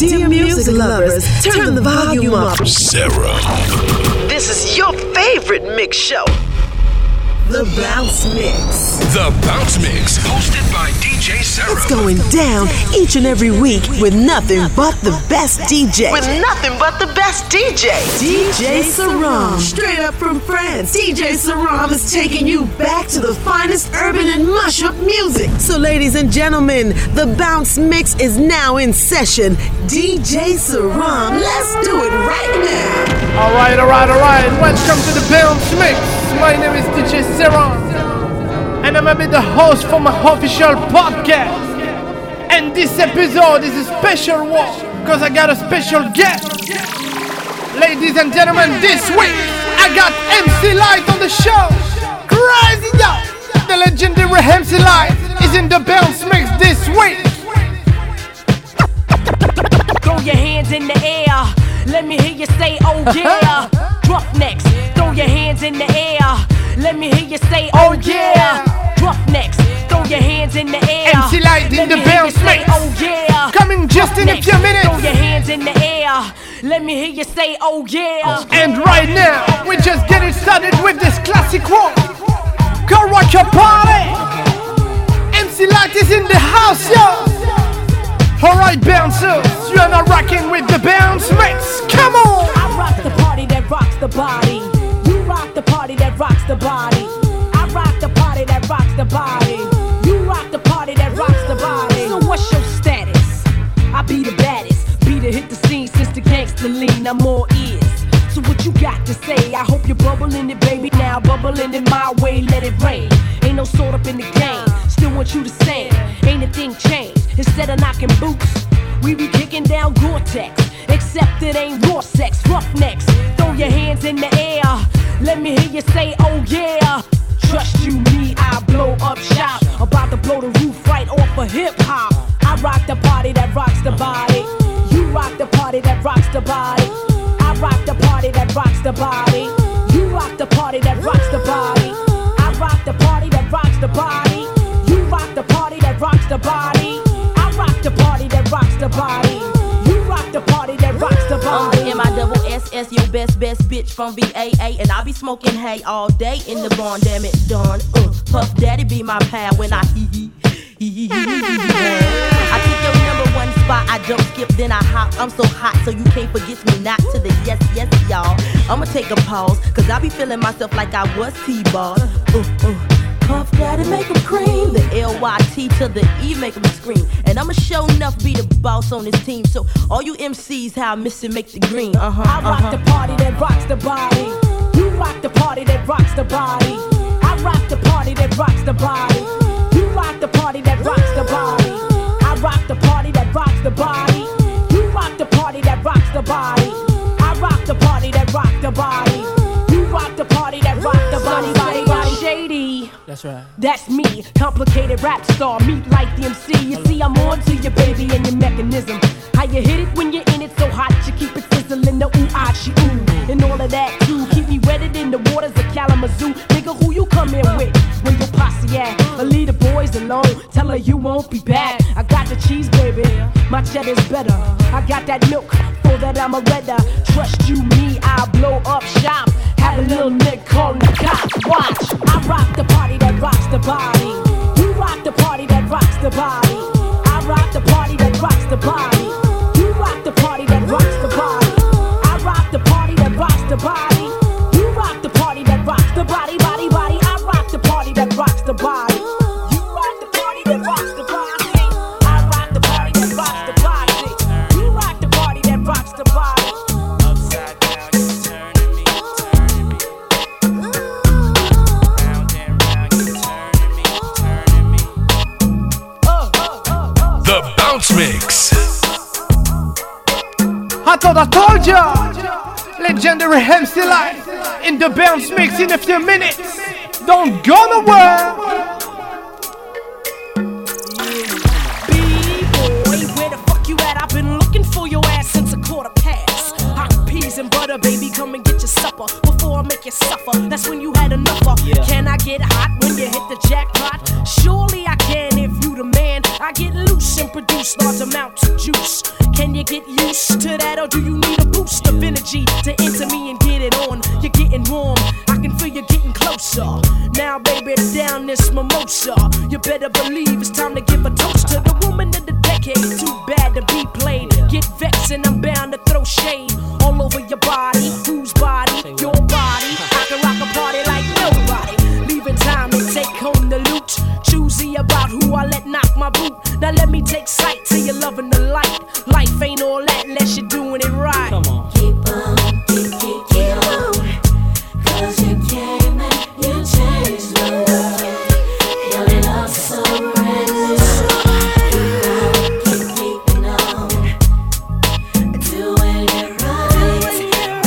Dear music lovers, turn the volume up. Sarah. This is your favorite mix show. The Bounce Mix. The Bounce Mix, hosted by DJ Sarah. It's going down each and every week with nothing but the best DJ. DJ Saram. Straight up from France, DJ Saram is taking you back to the finest urban and mashup music. So ladies and gentlemen, the Bounce Mix is now in session. DJ Saram, let's do it right now. All right. Welcome to the Bounce Mix. My name is DJ Sarah, and I'm gonna be the host for my official podcast. And this episode is a special one because I got a special guest. Ladies and gentlemen, this week I got MC Light on the show. Crazy yo! The legendary MC Light is in the Bounce Mix this week. Throw your hands in the air. Let me hear you say, oh yeah. Drop next. Throw your hands in the air. Let me hear you say, oh yeah. Drop next. Throw your hands in the air. MC Light in the Bounce Mix. Oh yeah. Coming just in a few minutes. Throw your hands in the air. Let me hear you say, oh yeah. And right now, we just getting started with this classic one. Go rock your party. MC Light is in the house, yo. Alright, bouncers, you are now rocking with the Bounce Mix. Come on! I rock the party that rocks the body. You rock the party that rocks the body. I rock the party that rocks the body. You rock the party that rocks the body. So what's your status? I be the baddest. Be the hit the scene since the gangster lean. I'm all ears. So what you got to say? I hope you're bubbling it, baby. Now bubbling it my way, let it rain. Ain't no sort up in the game. Still want you to sing. Ain't a thing changed. Instead of knocking boots, we be kicking down Gore-Tex. Except it ain't raw sex, roughnecks. Throw your hands in the air. Let me hear you say, oh yeah. Trust you me, I blow up shop. About to blow the roof right off of hip-hop. I rock the party that rocks the body. You rock the party that rocks the body. I rock the party that rocks the body. You rock the party that rocks the body. I rock the party that rocks the body. You rock the party that rocks the body. Rock the party that rocks the body. You rock the party that rocks the body. I'm the MISS, your best bitch from VAA. And I be smoking hay all day in the barn, damn it, done. Puff Daddy be my pal when I hee. I take your number one spot, I don't skip, then I hop. I'm so hot, so you can't forget me not to the yes, y'all. I'ma take a pause, cause I be feeling myself like I was T-ball. Puff Daddy make them cream. The L-Y-T to the E make them scream. And I'ma show enough be the boss on this team. So all you MCs, how I miss it, make the green. I rock the party that rocks the body. You rock the party that rocks the body. I rock the party that rocks the body. You rock the party that rocks the body. I rock the party that rocks the body. You rock the party that rocks the body. I rock the party that rocks the body. You rock the party that rocks the body. Body shady. That's right. That's me, complicated rap star, meet like the MC. You see, I'm on to your baby and your mechanism. How you hit it when you're in it so hot, you keep it sizzling, the ooh-ah-chi-ooh. And all of that too, keep me wetted in the waters of Kalamazoo. Nigga, who you come in with? When your posse at? Or leave the boys alone, tell her you won't be back. I got the cheese, baby, my cheddar's better. I got that milk, for that I'm a redder. Trust you me, I'll blow up shop. Have a little nigga calling the cops, watch. I rock the party that rocks the body. You rock the party that rocks the body. I rock the party that rocks the body. You rock the party that rocks the body. I rock the party that rocks the body. You rock the party that rocks the body, body, body. I rock the party that rocks the body. You rock the party that rocks the body. I rock the party that rocks the body. You rock the party that rocks the body. Upside down, you turning me, turning me. Round and round, you turning me, turning me. The Bounce Mix. I thought I told ya. Legendary MC Light in the Bounce Mix in a few minutes. Don't go nowhere. B-boy, where the fuck you at? I've been looking for your ass since a quarter past. Hot peas and butter, baby, come and get your supper before I make you suffer. That's when you had enough of. Can I get hot when you hit the jackpot? Surely I can if you the man. I get loose can produce large amounts of juice. Can you get used to that, or do you need a boost of energy to enter me and get it on? You're getting warm, I can feel you getting closer. Now, baby, down this mimosa. You better believe it's time to give a toast to the woman of the decade. Too bad to be played. Get vexed and I'm bound to throw shade all over your body. Whose body? Your body. I can rock a party like nobody. Leaving time to take home the loot. Choosy about who I let knock my boot. Now let me take sight till you're loving the light. Life ain't all that unless you're doing it right. Come on. Keep on, keep on. 'Cause you came and you changed my world. Your love so reckless. Keep keeping on. Doing it right.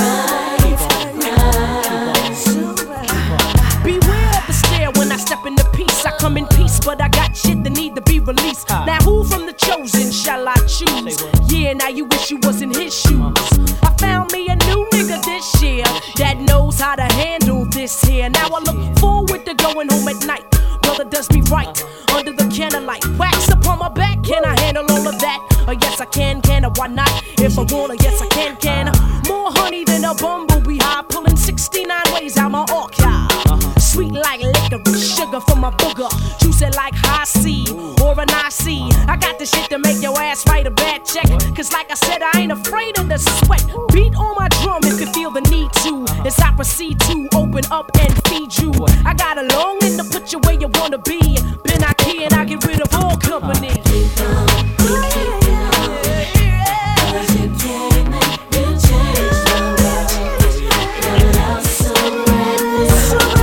Beware of the stare when I step into peace. I come in peace, but I got shit that need to be released. Now who from the chosen shall I choose? Yeah, now you wish you was in his shoes. I found me a new nigga this year that knows how to handle this here. Now I look forward to going home at night. Brother does me right under the candlelight. Wax upon my back, can I handle all of that? Yes I can I? Why not? If I wanna, yes I can I? More honey than a bumblebee high, pulling 69 ways out my archive. Sweet like licorice, sugar from my booger. Juicy like high C or an IC. I got the shit to make your ass write a bad check. Cause like I said, I ain't afraid of the sweat. Beat on my drum if you feel the need to. As I proceed to open up and feed you. I got a longing to put you where you wanna be. Been out here and I get rid of all company. Keep on, keep keeping on. 'Cause you came and you changed my world. Your love so reckless.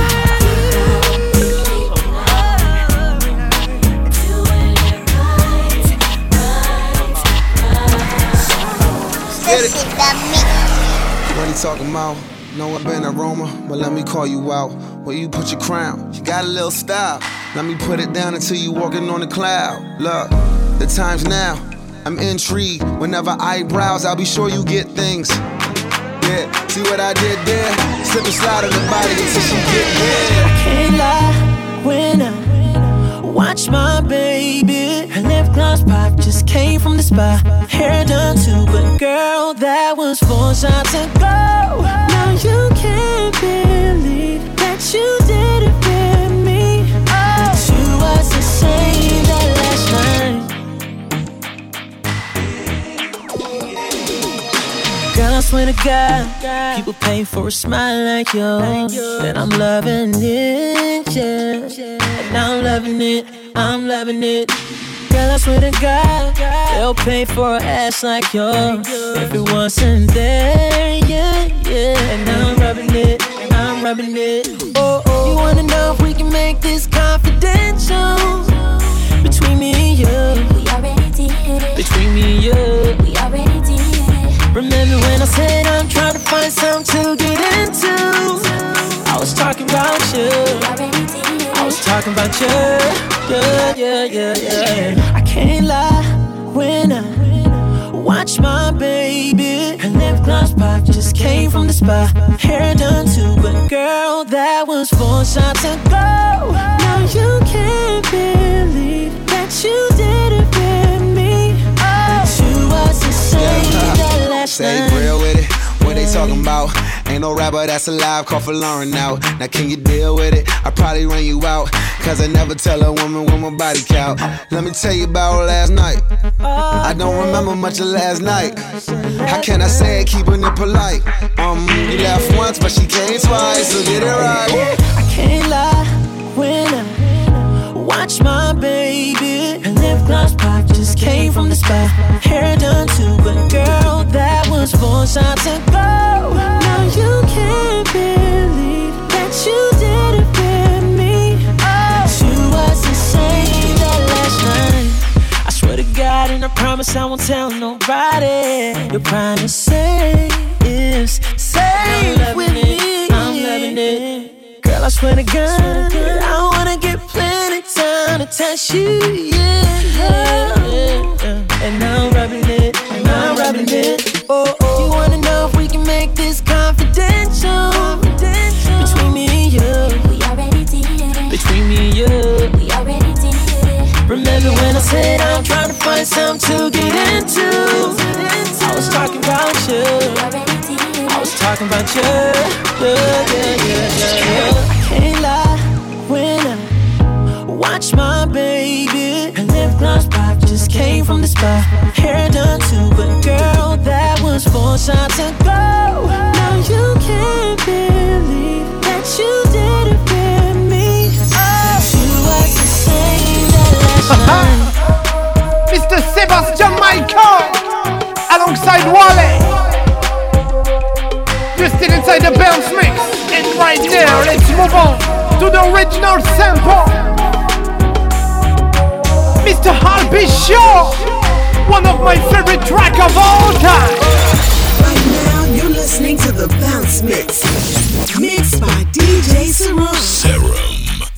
What he talking about? Know I've been aroma, but let me call you out. Where you put your crown? You got a little style. Let me put it down until you walking on the cloud. Look, the time's now. I'm intrigued. Whenever I browse, I'll be sure you get things. Yeah, see what I did there? Slip and slide on the body until she get there. Can't lie when I watch my baby. Her lip gloss pop just came from the spa. Hair done too, but girl, that was 4 shots ago. Now you can't believe that you did it with me. Oh, you was the same that last night. Girl, I swear to God, people pay for a smile like yours. And I'm loving it, yeah. And I'm loving it, I'm loving it. Girl, I swear to God, they'll pay for an ass like yours if it wasn't there, yeah, yeah. And I'm rubbing it, I'm rubbing it. Oh, oh. You wanna know if we can make this confidential? Between me and you, We already did it. between me and you. We already did it. Remember when I said I'm trying to find something to get into? I was talking about you. We already did it. I was talking about you. Yeah, yeah, yeah, yeah. I can't lie when I watch my baby. Her lip gloss pop just came from the spa. Hair done too, but girl, that was 4 shots ago. Now you can't believe that you did it with me. Oh, you was the same that last Say night. grill with it. What they talking about? Ain't no rapper that's alive, call for Lauren out. Now can you deal with it? I probably run you out. Cause I never tell a woman what my body count. Let me tell you about last night. I don't remember much of last night. How can I say it, keeping it polite? You laughed once, but she came twice, so get it right. I can't lie when I watch my baby. Her lip gloss pop just came from the spa. Hair done too, but girl, that was 4 shots ago. Now you can't believe that you did it with me. Oh, you was the same that last night. I swear to God and I promise I won't tell nobody. Your promise is safe with me. I'm loving it. Girl, I swear to God, I wanna get plenty time to touch you, yeah. And I'm rubbing it, and I'm rubbing it. Oh, oh. You wanna know if we can make this confidential? Between me and you, We already did it. between me and you. We already did it. Remember when I said I'm trying to find time to get into. I was talking about you. I was talking about you. Yeah. I can't lie when I watch my baby. Her lip gloss pop just came from the spa. Hair done too, but girl, that was 4 shots ago. Now you can't believe that you did it with me. Oh, you was the same that last night. Mr. Sebastian Michael alongside Wale. You're still inside the bounce mix. And right now, let's move on to the original sample. Mr. Harvey Shaw, one of my favorite tracks of all time. Right now, you're listening to the Bounce Mix, mixed by DJ Serum. Serum.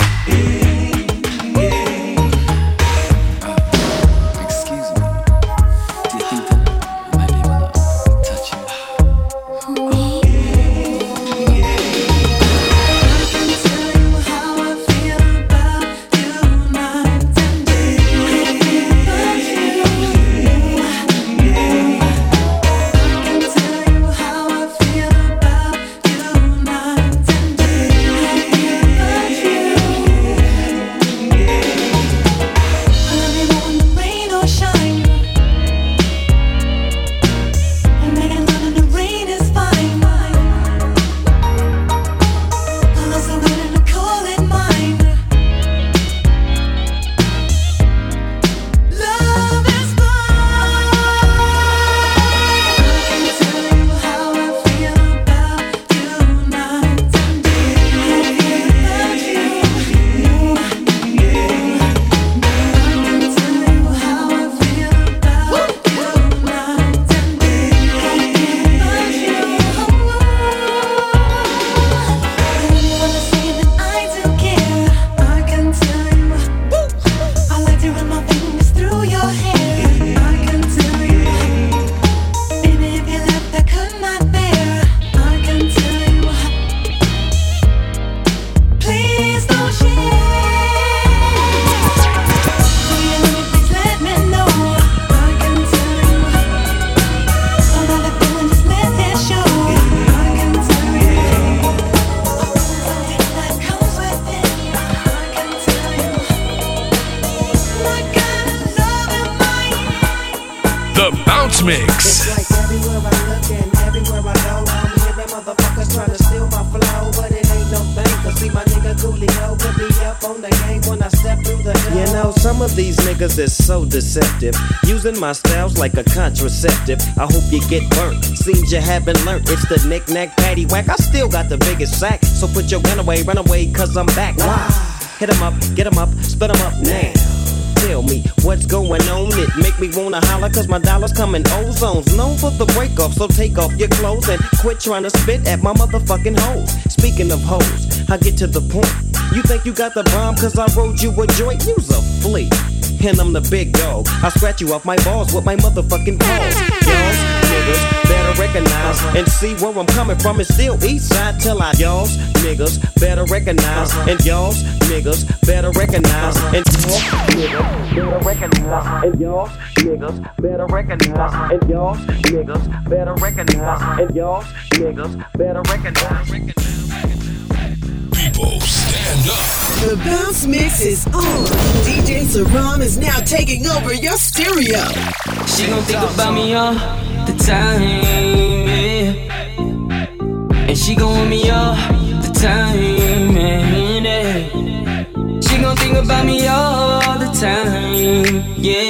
Mix. It's like everywhere I look and everywhere I go, I'm hearing motherfuckers trying to steal my flow, but it ain't no thing, cause see my nigga Coolio put me up on the game when I step through the door. You know, some of these niggas is so deceptive, using my styles like a contraceptive. I hope you get burnt, seems you haven't learned. It's the knick-knack, paddywhack, I still got the biggest sack. So put your gun away, run away, cause I'm back. Wow. Hit 'em up, get 'em up, split 'em up now. Tell me what's going on, it make me wanna holler, cause my dollars come in ozones. Known for the break off, so take off your clothes and quit trying to spit at my motherfucking hoes. Speaking of hoes, I get to the point. You think you got the bomb cause I rode you a joint? You's a flea, and I'm the big dog. I scratch you off my balls with my motherfucking paws. Y'all's niggas better recognize and see where I'm coming from. It's still east side till I y'all's niggas better recognize and y'all's niggas better recognize and y'all's niggas better recognize and y'all's niggas better recognize and y'all's niggas better recognize and y'all's niggas better recognize. People, stand up. The Bounce Mix is on. DJ Serum is now taking over your stereo. She gon' think about me all the time, yeah. And she gon' want me all the time, yeah. She gon' think about me all the time,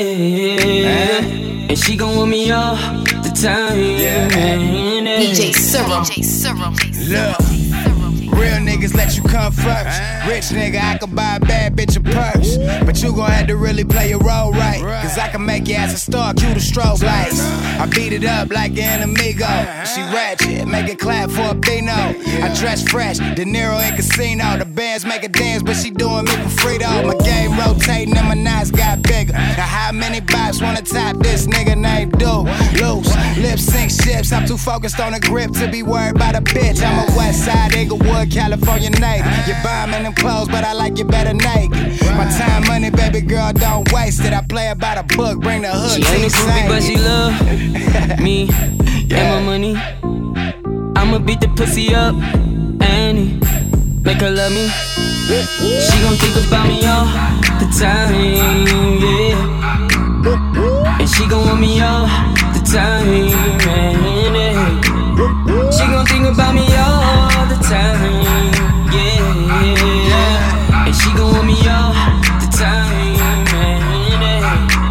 yeah. And she gon' want me all the time, yeah. DJ Serum. Look. Real niggas let you come first. Rich nigga, I could buy a bad bitch a purse. But you gon' have to really play your role right. Cause I can make your ass a star, cue the strobe lights. I beat it up like an amigo. She ratchet, make it clap for a Bino. I dress fresh, De Niro in casino. The bands make a dance, but she doing me for free though. My game rotating and my knives got bigger. Now how many bots wanna top this nigga named Do? Loose, lip sync ships. I'm too focused on the grip to be worried about a bitch. I'm a West Side Inglewood Inglewood, California native. You're bombing them clothes, but I like you better naked. My time, money, baby girl, don't waste it. I play about a book, bring the hood. She ain't groupie, but she love me and my money. I'ma beat the pussy up, Annie, make her love me. She gon' think about me all the time, yeah. And she gon' want me all the time, yeah. She gon' think about me all the time, yeah. And she gon' want me all the time, yeah.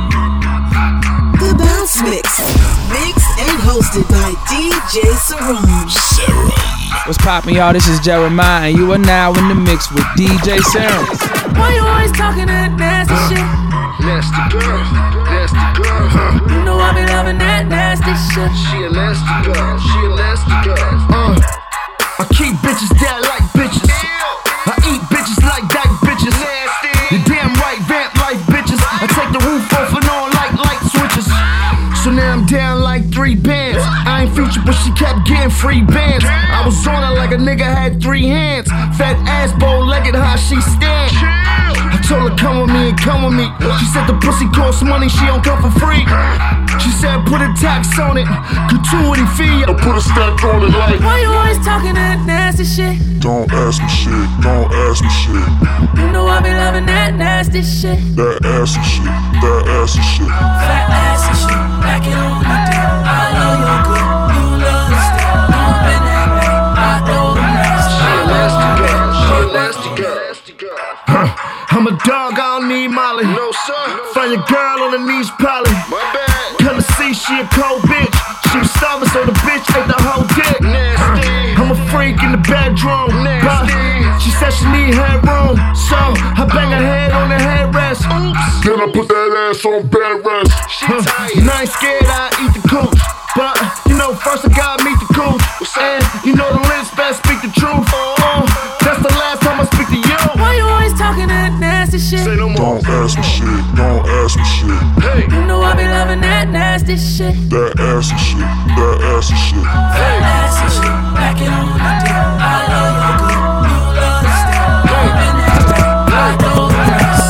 The Bounce Mix. Mixed and hosted by DJ Serum. What's poppin', y'all? This is Jeremiah, and you are now in the mix with DJ Serum. Why you always talking that nasty shit? Nasty girl, nasty girl. You know I be loving that nasty shit. She a nasty girl, she a nasty girl. I keep bitches dead like bitches. I eat bitches like dyke bitches. Nasty. You damn right, vamp like bitches. I take the roof off and on like light switches. So now I'm down like 3 bands. I ain't featured, but she kept getting free bands. I was on her like a nigga had 3 hands. Fat ass, bow-legged, how she stand. I told her come with me and come with me. She said the pussy costs money, she don't come for free. She said put a tax on it, gratuity fee. I put a stack on it like. Why you always talking that nasty shit? Don't ask me shit, don't ask me shit. You know I be loving that nasty shit. That ass and shit, that ass and shit. Fat ass and shit, back it on the dick. I love your good, you love the style. Don't bend that back, I throw the rest. She a nasty girl, she a nasty girl. I'm a dog, I don't need Molly. No sir. Find your girl on the knees, probably. My bad. Come to see, she a cold bitch. She was starving, so the bitch ate the whole dick. Nasty. I'm a freak in the bedroom. Nasty. She said she need headroom, so I bang her head on the headrest. Oops. Then I put that ass on bed rest. She tired. And I ain't scared, I eat the cooch. But, you know, first I gotta meet the cooch. And, you know, the lips best speak the truth. That's the last time I speak to you. Why you always talking that nasty shit? Say no more. Don't ask me shit, don't ask me shit. Hey. You know I be loving that nasty shit. That ass and shit, that ass and shit. Fat ass and shit, back it on the dick. I love your good, you love the style. Don't bend that back, I throw the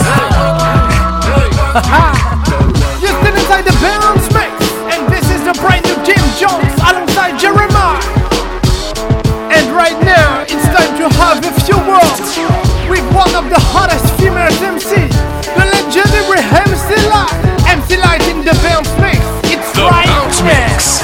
rest. You're still inside the Bounce Mix, and this is the brand new Jim Jones alongside Jeremiah. And right now, it's time to have a few words with one of the hottest female MC, the legendary MC Light. MC Light in the Bounce Mix. It's The right Bounce here. Mix.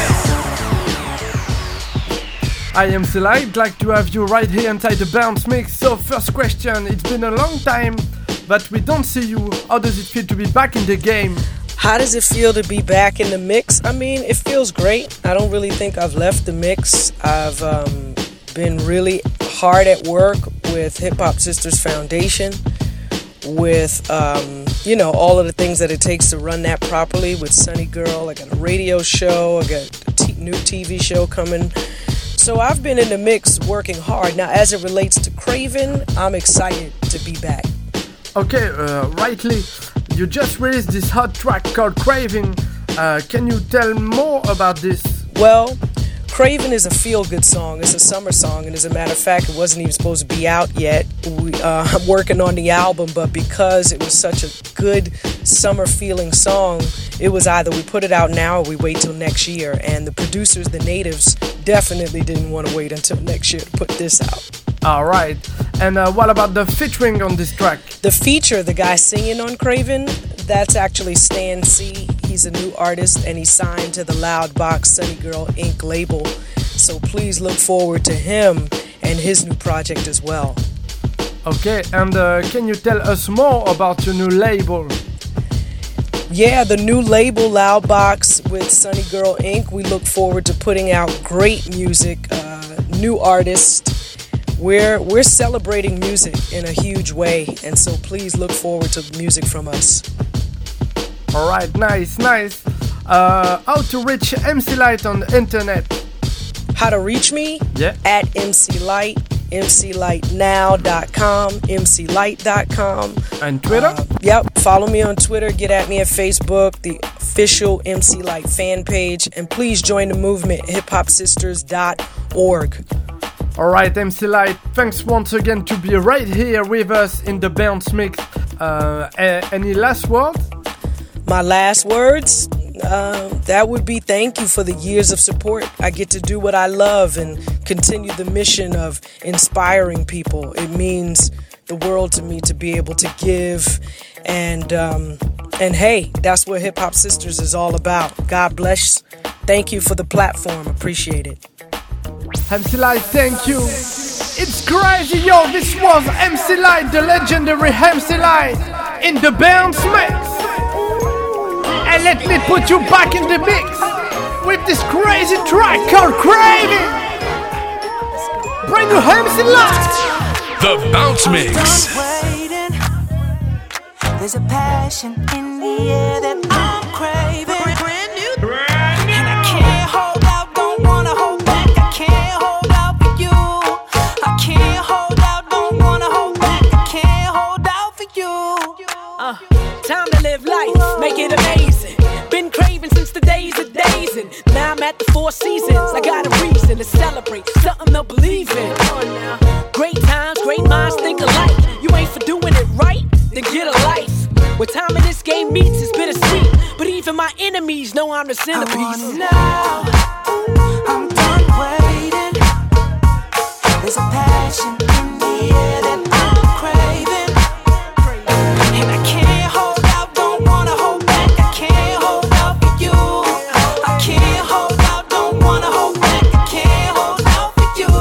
I am MC Light, like to have you right here inside the Bounce Mix. So first question, it's been a long time, but we don't see you. How does it feel to be back in the game? How does it feel to be back in the mix? I mean, it feels great. I don't really think I've left the mix. I've been really hard at work with Hip Hop Sisters Foundation, with, you know, all of the things that it takes to run that properly with Sunny Girl. I got a radio show, I got a new TV show coming. So I've been in the mix working hard. Now, as it relates to Craven, I'm excited to be back. Okay, rightly, you just released this hot track called Craving. Can you tell more about this? Well, Craven is a feel-good song. It's a summer song, and as a matter of fact, it wasn't even supposed to be out yet. I'm working on the album, but because it was such a good summer-feeling song, it was either we put it out now or we wait till next year. And the producers, the natives, definitely didn't want to wait until next year to put this out. All right. And what about the featuring on this track? The feature, the guy singing on Craven, that's actually Stan C. He's a new artist, and he signed to the Loudbox Sunny Girl Inc. label. So please look forward to him and his new project as well. Okay, and can you tell us more about your new label? Yeah, the new label, Loudbox, with Sunny Girl Inc. We look forward to putting out great music, new artists. We're celebrating music in a huge way, and so please look forward to music from us. All right, nice. How to reach MC Light on the internet? How to reach me? Yeah. At MC Light, mclightnow.com, mclight.com. And Twitter? Yep, follow me on Twitter, get at me at Facebook, the official MC Light fan page, and please join the movement, hiphopsisters.org. Alright, MC Light, thanks once again to be right here with us in the Bounce Mix. Any last words? My last words? That would be thank you for the years of support. I get to do what I love and continue the mission of inspiring people. It means the world to me to be able to give and hey, that's what Hip Hop Sisters is all about. God bless. Thank you for the platform. Appreciate it. MC Light, thank you. It's crazy, yo. This was MC Light, the legendary MC Light, in the Bounce Mix. And let me put you back in the mix with this crazy track called Craving. Bring you MC Light. The Bounce Mix. There's a passion in the air that I'm craving. Brand new. And I can't hold out, don't wanna hold back. I can't hold out for you. I can't hold out, don't wanna hold back. I can't hold out for you. Time to live life, make it amazing. Been craving since the days of days, and now I'm at the Four Seasons. I got a reason to celebrate, something to believe in. Great times, great minds think alike. You ain't for doing it right, then get a life. What time in this game meets is bittersweet, but even my enemies know I'm the centerpiece. I want it now. I'm done waiting. There's a passion in the air that I'm craving, and I can't hold out, don't wanna hold back. I can't hold out for you. I can't hold out, don't wanna hold back. I can't hold out for you.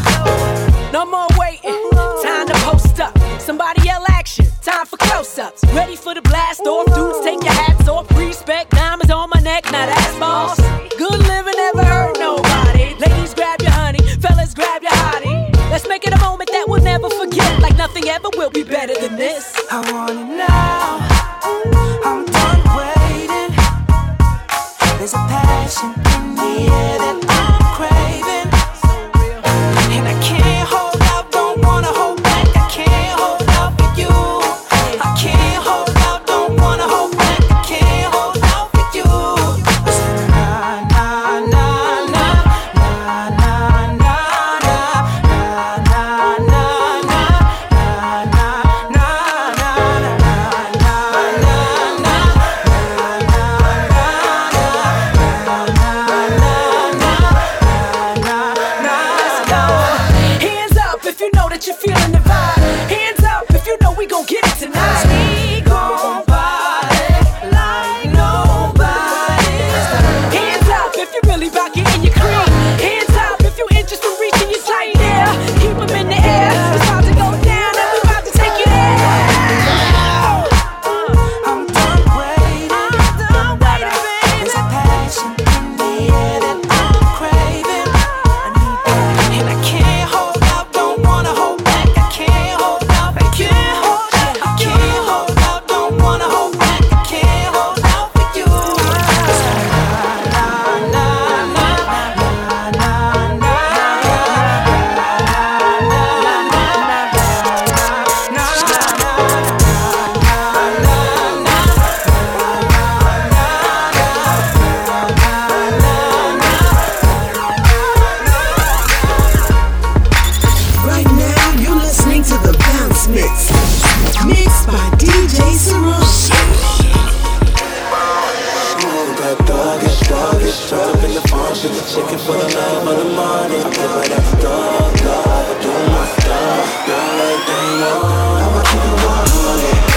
No more waiting, time to post up. Somebody yell action, time for close-ups. Ready for the blast off, dudes take your hats off. Respect, diamonds on my neck, now that's boss. Good living never hurt nobody. Ladies grab your honey, fellas grab your hottie. Let's make it a moment that we'll never forget. Like nothing ever will be better than this. I want it now. I'm done waiting. There's a passion in the air that I'm craving, and I can't hold out, don't wanna hold back. I can't hold out for you. I can't hold out, don't wanna hold back. I can't hold out for you. Na na na na na na na na na na na na na. Hands up if you know that you're feeling the vibe. Hands up if you know we gon' get it tonight. We gon' party like nobody's. Hands up if you really about getting your cream. Hands up if you interested in reaching your tight. Yeah, keep them in the air. It's about to go down and we about to take you there. I'm done waiting. There's a passion in the air that I'm craving. I need that, and I can't hold out, don't wanna hold back. I can't hold out, I can't hold out, I can't hold out, don't wanna hold back. I can't hold out for you. Na na na na na na na. Right now, you're listening to the Bounce Mix, mixed by DJ Saran. That dog is straight up in the farm, shit the chicken for the love of the money. I play by that dog, I do my stuff, girl, like they want. I'ma keep it 100.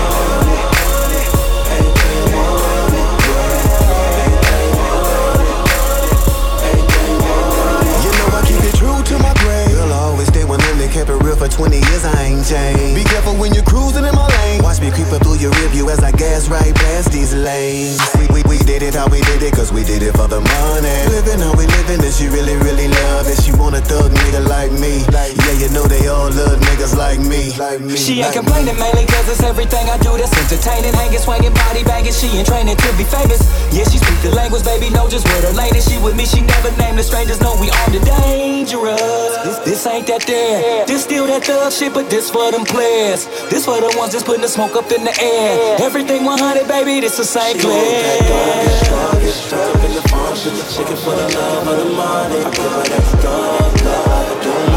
You know I keep it true to my grave. Girl, I always stay with them, they kept it real for 20 years, I ain't changed. Be careful when you're cruising in my lane. Watch me creep up through your rear view as I gas right past these lanes. We did it how we did it, cause we did it for the money. Living how we living, and she really, really love it. She want a thug nigga like me. Yeah, you know they all love niggas like me. She ain't complaining mainly cause it's everything I do that's entertaining. Hanging, swinging, body bagging, she in training to be famous. Yeah, she speak the language, baby, know just where the lane is. She with me, she never named the strangers, know we on the dangerous. This ain't that there, this still that thug shit, but this for them players. This for the ones that's putting the smoke up in the air. Everything 100, baby, this is St. Clair. Dog is straight up in the farm, shit the chicken for the love of the money. I play by that dog, I do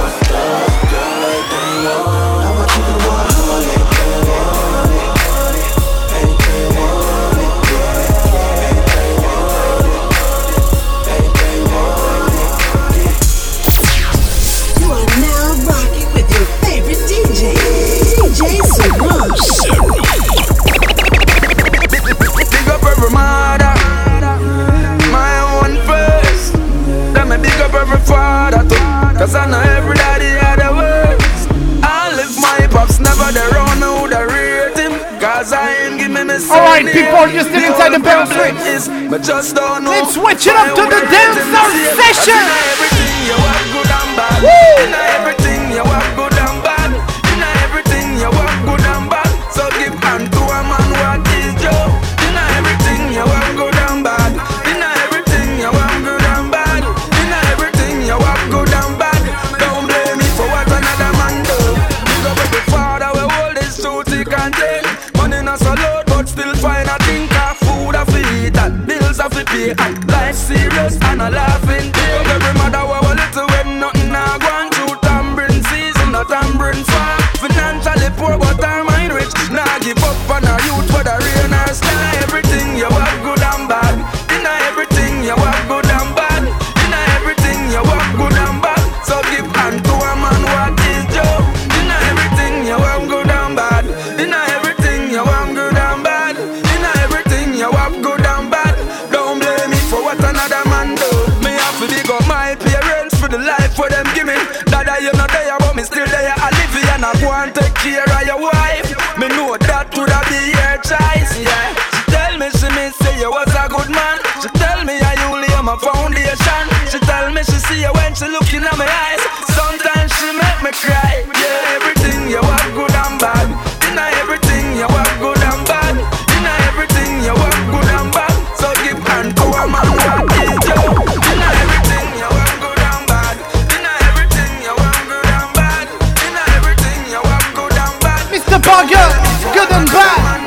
more, you're still inside the bounce mix. Let's switch it up to the dancehall session. Everything you want good and bad. In everything you want good and bad. In everything you want good and bad. So give hand to a man what is Joe. In everything you want good and bad. In everything you want good and bad. In everything you want good and bad. Don't blame me for what another man do. Big up every father we hold this truth he can take. Money not so load but still find a think of food of eat and bills of the pay and life serious and a laughing. Every mother wa little when nothing a gone through tambourine season, no tambourine farm. Financially poor but our mind rich. Nah give up on our youth for the rain or sky. Everything you have good and bad. In everything you have good and bad. In everything you have good and bad. So give hand to a man what is Joe. In everything you have good and bad. In everything you have good and bad. In everything you have good and bad. Don't blame me for what another man do. Me have to big up my parents for the life for them give me. Dada you not there but me still there. I live here and I go and take care of your wife. Me know that could have be your choice. Yeah. She tell me say you was a good man. She tell me I you lay my foundation. She tell me she see you when she looking at my eyes. Sometimes she make me cry. Yeah, everything you have good and bad. In everything you have good and bad. In everything you have good and bad. So give hand to a man what is Joe. In everything you have good and bad. In everything you have good and bad. In everything you have good and bad. Mr. Barger, good and bad.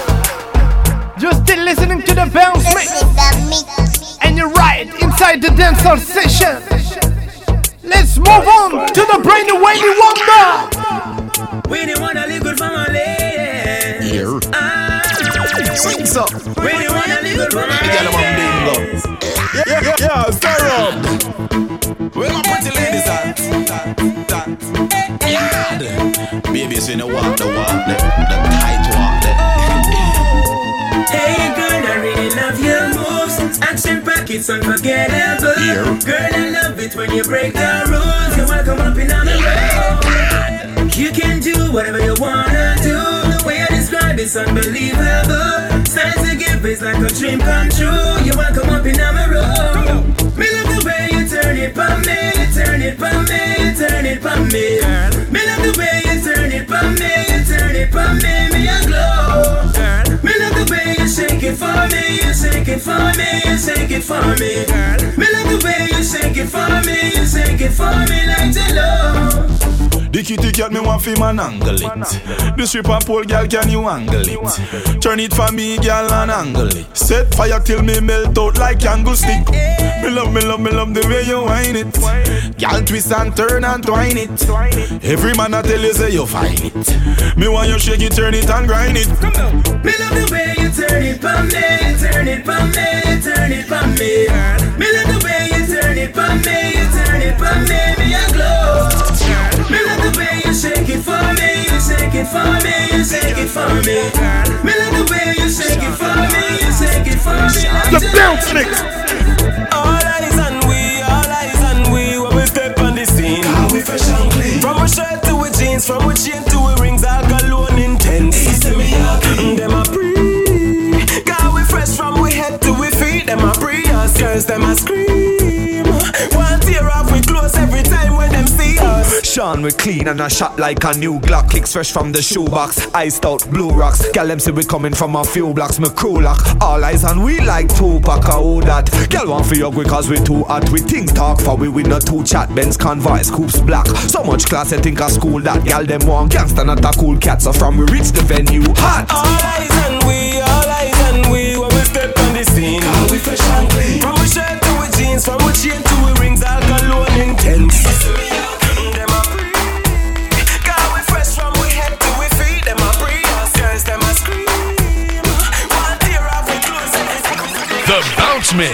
You're still listening to the bounce mix. And you're right inside the dancehall session. Let's move on to the brand new Wayne Wonder. We don't wanna live good for my lady. Here. Sing so. We don't wanna live good for my lady. Yeah, Serum. Where my pretty ladies at? Yeah. Babies in the walk, the tight walk, Hey girl, I really love your moves. Action packets unforgettable. Girl, I love it when you break the rules. You're welcome up in on the road. You can do whatever you wanna do. The way I describe it's unbelievable. Signs to give is like a dream come true. You're welcome up in on the road. Me love the way you turn it for me. You turn it for me. You turn it for me. Me love the way you turn it for me. You turn it for me. Me a glow. Me love the way you shake it for me. You shake it for me. You shake it for me. Me love the way you shake it for me. You shake it for me like jello. The kitty cat me want fi man angle it. The stripper pole girl can you angle it? Turn it for me girl and angle it. Set fire till me melt out like angle stick. Me love the way you whine it. Girl twist and turn and twine it. Every man I tell you say you find it. Me want you shake it, turn it and grind it. Me love the way you turn it for me. Turn it for me. Turn it for me. Me love the way you turn it for me. Turn it for me. Me a glow. Me love the way you shake it for me. You shake it for me. You shake it for me. Me love the way you shake it for me. You shake it for me. The bounce mix. All eyes on we when we step on the scene. How we fresh and clean. From a shirt to a jeans, from a chain to a rings, all cologne intense. Them a pre. God we fresh from we head to we feet. Them a pre. Our skirts them a scream. One tear off we close every time when them see us. Sean we clean and a shot like a new Glock. Kicks fresh from the shoebox, iced out blue rocks. Girl them say we coming from a few blocks. Me crew lock, all eyes on we like Tupac. How that? Girl want for you because we too hot. We think talk for we with no two chat. Benz convoys, coops black. So much class I think a school that. Girl them want gangster not a cool cat. So from we reach the venue hot. All eyes on we when we step on the scene. How we fresh and clean. From a shirt to a jeans, from a chain to a rings, all cologne intense. Them a pre. God we fresh from we head to we feet. Them a pre. Our skirts them a scream. One tear off we close everything. The bounce mix.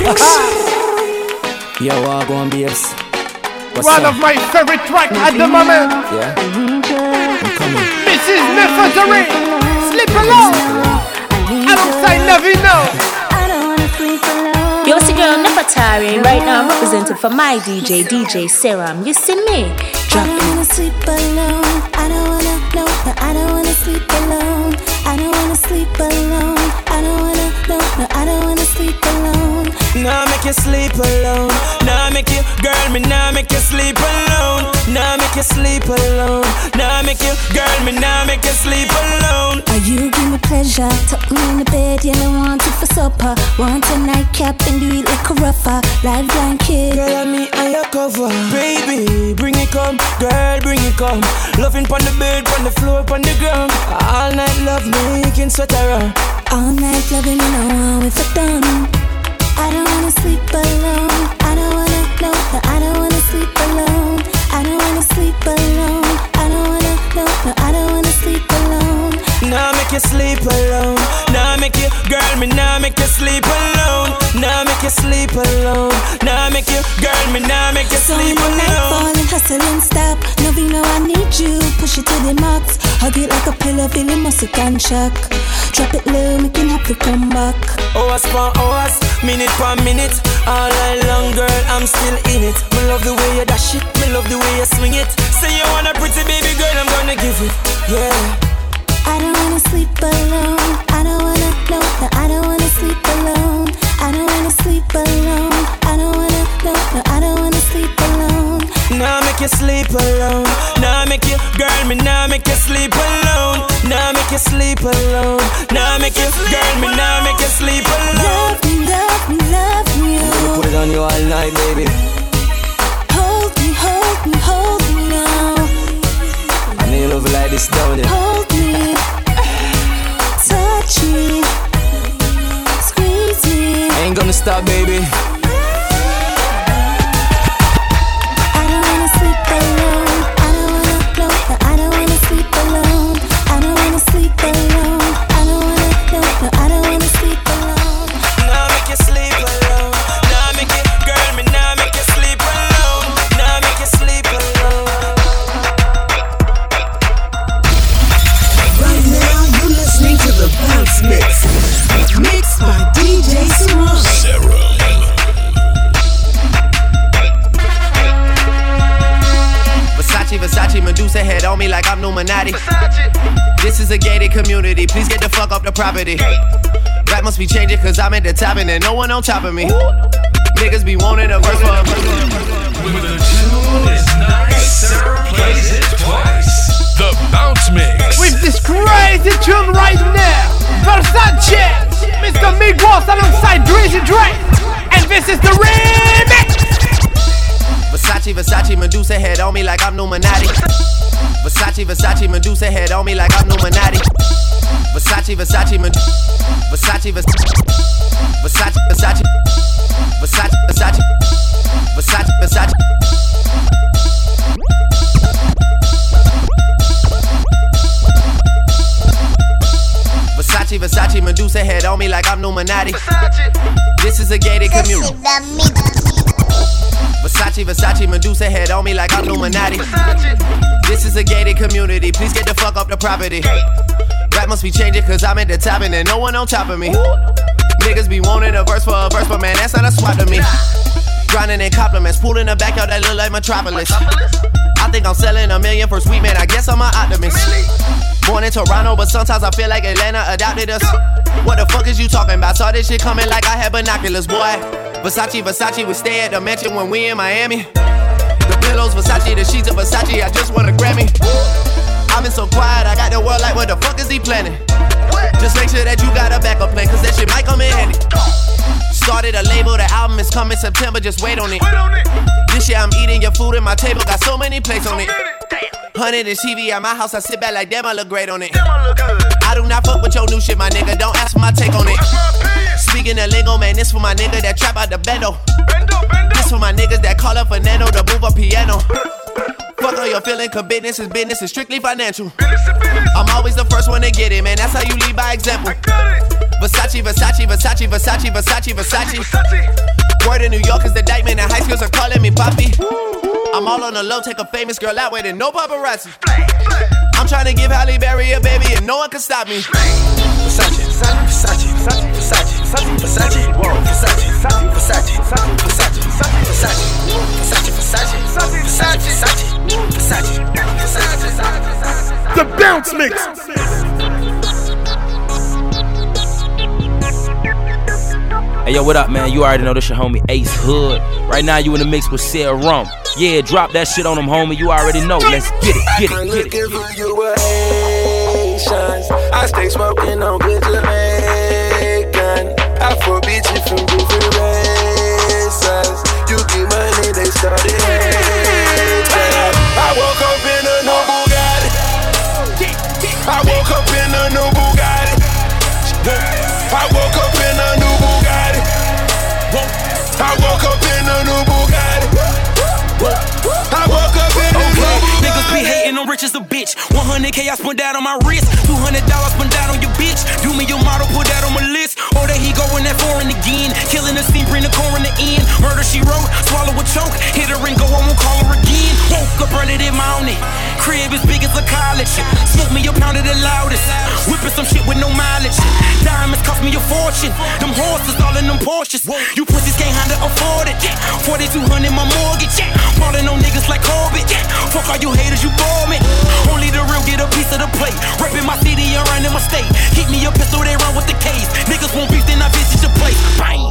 Yo, go on, babes. One of my favorite tracks at the moment. Yeah. I'm coming. Mrs. Nefertari, Sleep Alone. Alongside Navino. Yo, it's your girl Nefertari. Right now I'm represented for my DJ Serum. You see me? Drop I don't wanna sleep alone. I don't wanna know, but I don't wanna sleep alone. I don't wanna sleep alone. I don't wanna make you sleep alone. Nah, make you, girl, me nah make you sleep alone. Nah, make you sleep alone. Nah, make you, girl, me nah make you sleep alone. Are you give me pleasure? Tuck me in the bed, yeah, I want it for supper. Want a nightcap and do it like a rougher. Lifeline kid. Girl, I me on your cover. Baby, bring it come. Girl, bring it come. Loving pon the bed, pon the floor, pon the ground. All night love making sweat around. All night loving you know if I done. I don't wanna sleep alone. I don't wanna, no, I don't wanna sleep alone. I don't wanna sleep alone. I don't wanna, no, I don't wanna sleep alone. Nah, make you sleep alone. Nah, make you, girl, me nah make you sleep alone. Nah, make you sleep alone. Nah, make you, girl, me nah make you sleep alone. Falling, hustling, stop. No, we know I need you. Push it to the max. Hug it like a pillow, feeling muscle can shock. Drop it low, make it happy come back. Hours for hours, minute per minute. All night long, girl, I'm still in it. Me love the way you dash it, me love the way you swing it. Say you want a pretty baby girl, I'm gonna give it, yeah. I don't wanna sleep alone. I don't wanna, no, I don't wanna sleep alone. I don't wanna sleep alone. I don't wanna, no, I don't wanna sleep alone. Nah, make you sleep alone. Nah, make you, girl, me nah make you sleep alone. Nah, make you sleep alone. Nah, make you, girl, me nah make you sleep alone. Love me, love me, love me. I'ma put it on you all night, baby. Hold me, hold me, hold me now. I need love like this, don't you? Hold me, touch me, squeeze me. I ain't gonna stop, baby. I don't wanna sleep alone. I don't wanna, no, I don't wanna sleep alone. I don't wanna sleep alone. I don't wanna, no, I don't wanna sleep alone. Nah, make you sleep alone. Nah, make you, girl, me nah make you sleep alone. Nah, make you sleep alone. Right now, you're listening to the Bounce Mix. Mixed by DJ Serum. Versace, Medusa head on me like I'm Illuminati. This is a gated community, please get the fuck up the property. Rap must be changing cause I'm at the top and there's no one on top of me. Niggas be wanting a verse for a verse. When the tune is nice, Sarah plays it twice. The Bounce Mix. With this crazy tune right now, Versace, Mr. Migos alongside Drizzy Drake. And this is the remix. Versace, Medusa head on me like I'm Illuminati. Versace, Medusa head on me like I'm Illuminati. Versace, Medusa. Versace, Versace, Medusa head on me like I'm Illuminati. This is a gated community. Versace, Medusa head on me like I'm Illuminati. This is a gated community, please get the fuck up the property. Rap must be changing cause I'm at the top and there's no one on top of me. Niggas be wanting a verse, but man, that's not a swap to me. Grinding in compliments, pool in the backyard that look like Metropolis. I think I'm selling $1 million for sweet man, I guess I'm an optimist. Born in Toronto, but sometimes I feel like Atlanta adopted us. What the fuck is you talking about? Saw this shit coming like I had binoculars, boy. Versace, we stay at the mansion when we in Miami. The pillows, Versace, the sheets of Versace, I just want a Grammy. I've been so quiet, I got the world like, what the fuck is he planning? Just make sure that you got a backup plan, cause that shit might come in handy. Started a label, the album is coming September, just wait on it. This year I'm eating your food at my table, got so many plates on it. 100 and TV at my house, I sit back like damn, I look great on it. I do not fuck with your new shit, my nigga, don't ask for my take on it. Speaking of lingo, man, this for my nigga that trap out the bendo. This for my niggas that call up Fernando to move a piano. Fuck all your feeling, cause business is strictly financial. I'm always the first one to get it, man, that's how you lead by example. Versace. Word in New York is the indictment, and high schools are calling me Poppy. I'm all on the low, take a famous girl out with it, no paparazzi. I'm trying to give Halle Berry a baby and no one can stop me. Versace, whoa, Versace. The Bounce Mix. Hey Hey yo, what up, man? You already know this your homie Ace Hood. Right now you in the mix with Serum. Yeah, drop that shit on them, homie. You already know. Let's get it, get it, get it. Looking for you Haitians. I stay smoking on good Jamaican. I forbid you from different races. You give money, they started hating. I woke up in a new Bugatti. I woke up in a new Bugatti. I woke up in a new Bugatti. I woke up in a new Bugatti. I woke up in a new Bugatti. Niggas be hating, I'm rich as a bitch. 100K I spent that on my wrist. $200 spent that on your bitch. Do me your model, put that on my list. Or that he going that foreign again. Killing the scene, bring the coroner in. Murder she wrote, swallow a choke. Hit her and go, I won't call her again. Woke up, run it in mountain. Crib as big as a college. Smoke me a pound of the loudest. Whipping some shit with no mileage. Diamonds cost me a fortune. Them horses all in them Porsches. You pussies can't handle afford it. 4200 my mortgage. Falling on niggas like Corbett. Fuck all you haters, you bore me. Only the real get a piece of the plate. Rapping my city and running my state. Keep me a pistol, they run with the case. Niggas won't beef, then I visit your place. Bang.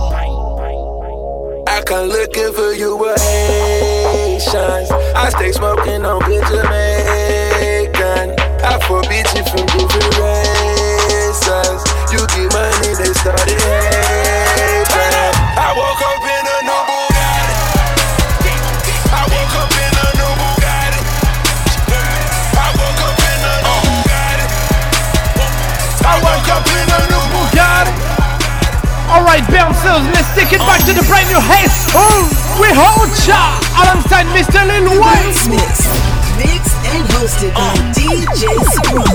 I come looking for you with Haitians. I stay smoking on good Jamaican. I forbid you from different races. You give money, they started hating. I woke up in a new Bugatti. I woke up in a new Bugatti. I woke up in a new Bugatti. I woke up in a new Bugatti. Alright, bouncers, let's take it back to the brand new Haze. We hold ya alongside Mr. Lil Wayne. Mixed and hosted by DJ Serum.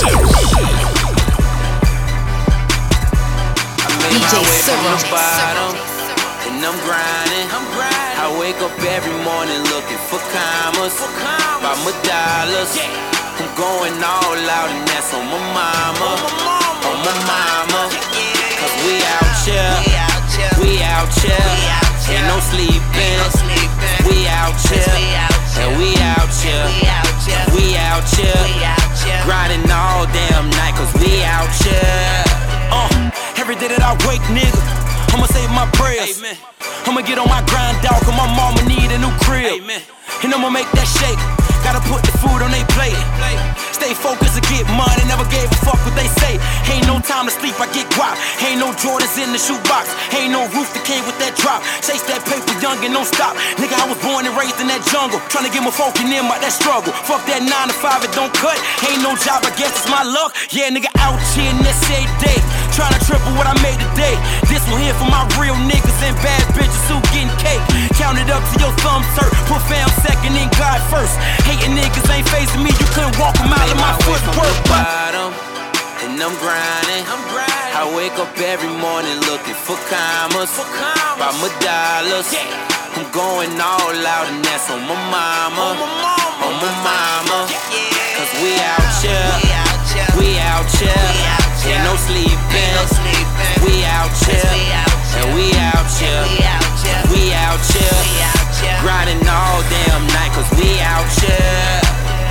DJ Serum. And I'm grinding. I wake up every morning looking for commas. By my dollars. I'm going all out and that's on my mama. On my mama. Cause we out here. We out here. Ain't no sleeping. We out here. And we out here. We out here. Grinding all damn night cause we out here. Every day that I wake, nigga, I'ma say my prayers. Amen. I'ma get on my grind, dog, cause my mama need a new crib. Amen. And I'ma make that shake. Gotta put the food on they plate. Stay focused and get money, never gave a fuck what they say. Ain't no time to sleep, I get guap. Ain't no Jordans in the shoebox. Ain't no roof that came with that drop. Chase that paper young and don't stop. Nigga, I was born and raised in that jungle. Tryna get my folk in them out that struggle. Fuck that 9 to 5, it don't cut. Ain't no job, I guess it's my luck. Yeah, nigga, out here in this every day. Tryna triple what I made today. This one here for my real niggas and bad bitches who getting cake. Count it up to your thumbs hurt. Put fam second and God first. Hating niggas ain't facing me, you couldn't walk a mile in my footwork. Bottom, and I'm grinding. I wake up every morning looking for commas. By my dollars. I'm going all out and that's on my mama. On my mama. Cause we out here. We out here. Ain't no sleeping. We out here. And we out here. We out here. Grinding all damn night cause we out here.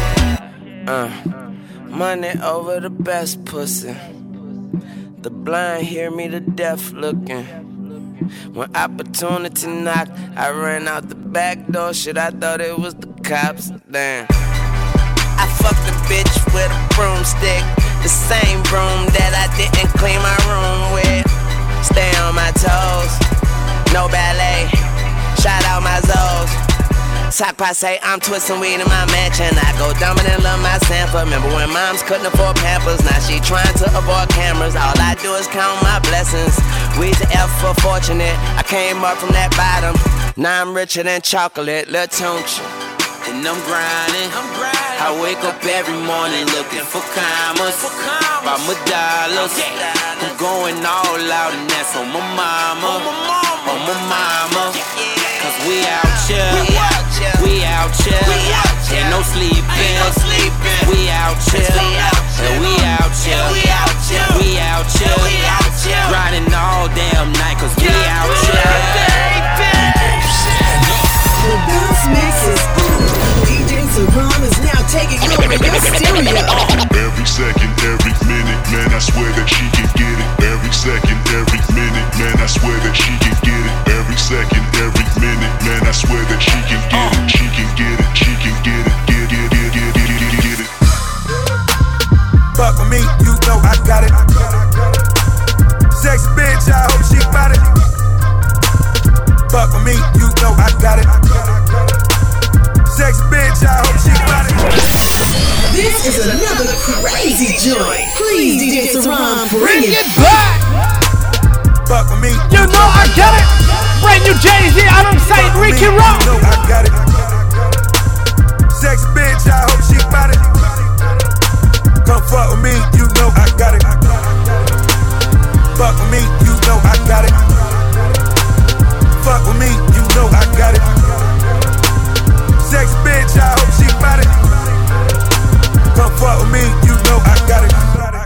Money over the best pussy. The blind hear me, the deaf looking. When opportunity knocked, I ran out the back door. Shit, I thought it was the cops. Damn. I fucked a bitch with a broomstick. The same broom that I didn't clean my room with. Stay on my toes. No ballet. Shout out my Zoes. Sock passe, I'm twisting weed in my mansion. I go dumb and love my Sanford. Remember when moms couldn't afford Pampers? Now she trying to avoid cameras. All I do is count my blessings. We's the F for fortunate. I came up from that bottom. Now I'm richer than chocolate. Lil' Tunch. And I'm grinding. I wake up every morning looking for commas. By my dollars. I'm going all out and that's on my mama. On my mama. Cause we out here. We out here. Ain't no sleeping. We out here. And we out here. We out here. Grinding all damn night cause we out here. The bounce mix is on. DJ Serum is now taking over your stereo. Every second, every minute, man, I swear that she can get it. Every second, every minute, man, I swear that she me, you know I got it. Sex bitch, I hope she got it. This is another crazy joint. Please, DJ Saram, bring it back. Fuck with me, you know I got it. Brand new Jay-Z alongside Ricky Rock. You know I got it. Sex bitch, I hope she got it. Come fuck with me, you know I got it. Fuck with me, you know I got it. Fuck with me, you know I got it. Sex bitch, I hope she got it. Come fuck with me, you know I got it.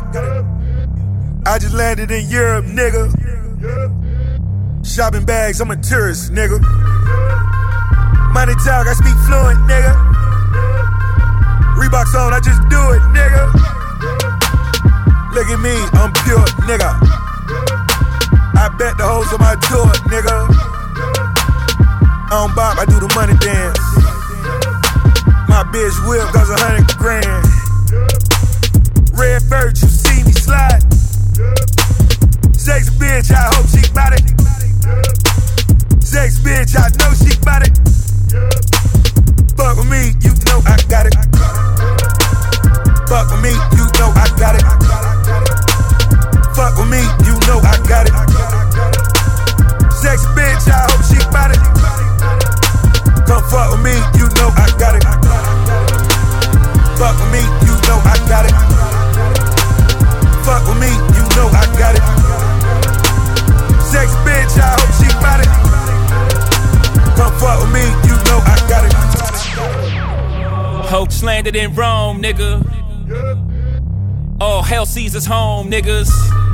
I just landed in Europe, nigga. Shopping bags, I'm a tourist, nigga. Money talk, I speak fluent, nigga. Reeboks on, I just do it, nigga. Look at me, I'm pure, nigga. I bet the hoes on my tour, nigga. I don't bop, I do the money dance. My bitch whip cost 100 grand. Red bird, you see me slide. Sex bitch, I hope she bout it. Sex bitch, I know she bout it. Fuck with me, you know I got it. Fuck with me, you know I got it. Fuck with me, you know I got it. Sex bitch, I hope she bout it. Come fuck with me, you know I got it. Fuck with me, you know I got it. Fuck with me, you know I got it. Sex bitch, I hope she bout it. Come fuck with me, you know I got it. Hoax landed in Rome, nigga. All hell Caesar's home, niggas.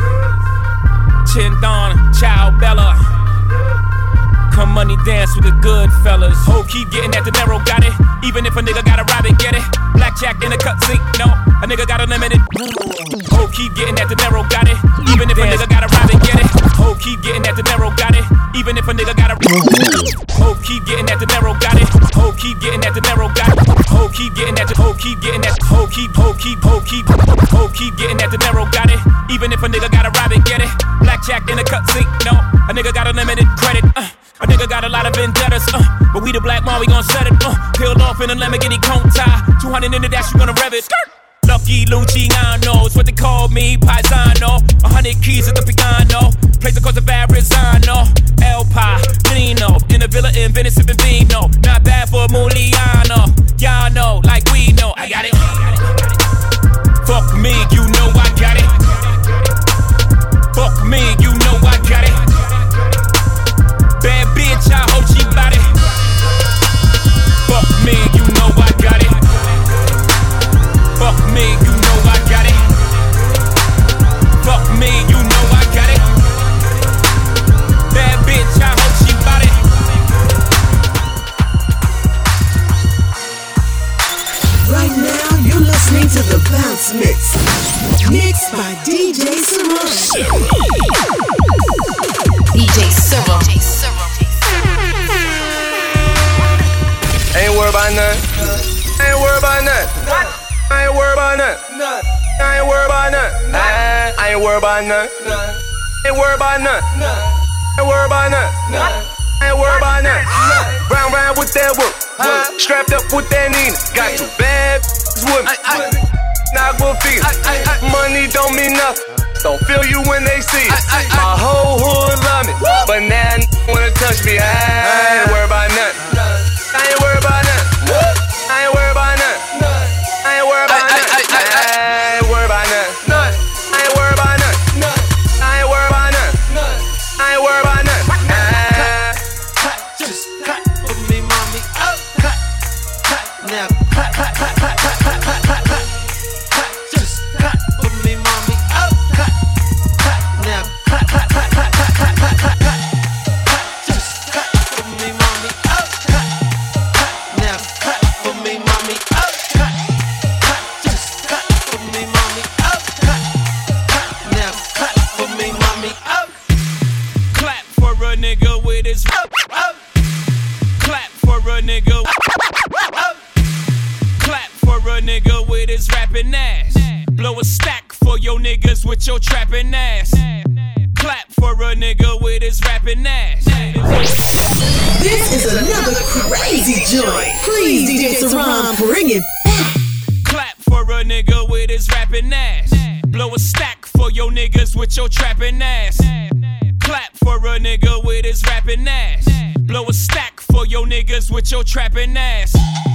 Chin-Don, Ciao Bella. Come money dance with the good fellas. Ho, keep getting at the narrow, got it. Even if a nigga got a rabbit, get it. Blackjack in a cutscene, no. A nigga got unlimited. Ho, keep getting at the narrow, got it. Even if a nigga got a rabbit, get it. Ho, keep getting at the narrow, got it. Even if a nigga got a. Ho, keep getting at the narrow, got it. Ho, keep getting at the narrow, got it. Ho, keep getting at the. Ho, keep getting at. Ho, keep getting at the narrow, got it. Even if a nigga got a rabbit, get it. Blackjack in a cutscene, no. A nigga got unlimited credit. A nigga got a lot of vendettas, but we the black mom, we gon' set it. Peeled off in a Lamborghini cone tie. 200 in the dash, you gonna rev it. Skirt. Lucky Luciano, it's what they call me, paisano. 100 keys at the piano, place across the Verrazano. El Padrino, in a villa in Venice, sipping vino. Not bad for Muliano, y'all know, like we know. I got it. Fuck me, you know I got it. Fuck me, you know I got it. Bad bitch, I hope she bout it. Fuck me, you know I got it. Fuck me, you know I got it. Fuck me, you know I got it. Bad bitch, I hope she bout it. Right now, you're listening to the Bounce Mix. Mixed by DJ Saram. DJ Saram. Ain't worried about nothing. Ain't worried about nothing. I ain't worried about nothing. I ain't worried about nothing. I ain't worried about nothing. Ain't worried about nothing. Ain't worried about nothing. Ain't worried about nothing. Round round with that whoop. Strapped up with that Nina. Got two bad with me. Not gonna feel it. Money don't mean nothing. Don't feel you when they see it. My whole hood love me, but now wanna touch me. I ain't worried about nothing. I ain't worried about nothing. I ain't worried about nothing. I ain't worried about nothing. I ain't worried about nothing. I ain't worried about nothing. I ain't worried about nothing. I ain't worried about nothing. Just clap for me, mommy. Oh, clap, clap now. Clap, clap, clap, clap, clap, clap, clap, clap, clap. Just clap for me, mommy. Oh, clap, clap now. Clap, clap, clap, clap, clap, clap, clap, clap, clap. Just clap for me, mommy. Oh, clap. Now clap for me, mommy. Oh, clap, clap, just clap for me, mommy. Oh, clap, clap. Now clap for me, mommy. Oh, Clap for a nigga with his. Clap for a nigga. Clap for a nigga with his rapping ass. Blow a stack for your niggas with your trapping ass. Clap for a nigga with his rapping ass. joint. Please, DJ Saram, bring it. Clap for a nigga with his rapping ass. Blow a stack for your niggas with your trapping ass. Clap for a nigga with his rapping ass. Blow a stack for your niggas with your trapping ass.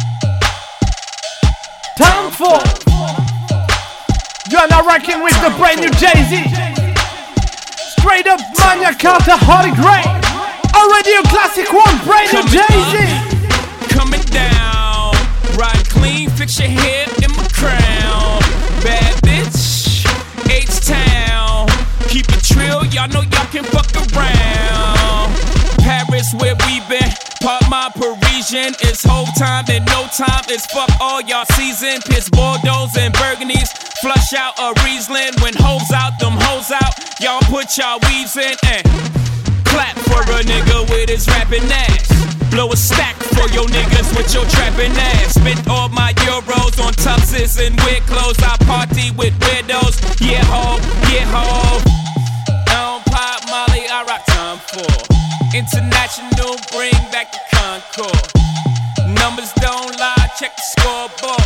Time for. You're now rocking with the brand new Jay-Z. Straight up Magna Carta Hardy Gray. Already a classic one, brand new Jay-Z. Coming down, ride clean, fix your hair in my crown. Bad bitch, H-Town. Keep it trill, y'all know y'all can fuck around. Paris where we been, pop my Parisian. It's whole time and no time, it's fuck all y'all season. Piss Bordeaux and Burgundies, flush out a Riesling. When hoes out, them hoes out, y'all put y'all weaves in and clap for a nigga with his rapping ass. Blow a stack for your niggas with your trapping ass. Spent all my euros on tuxes and weird clothes. I party with weirdos. Yeah, ho, yeah, ho. I don't pop Molly, I rock time for. International, bring back the Concord. Numbers don't lie, check the scoreboard.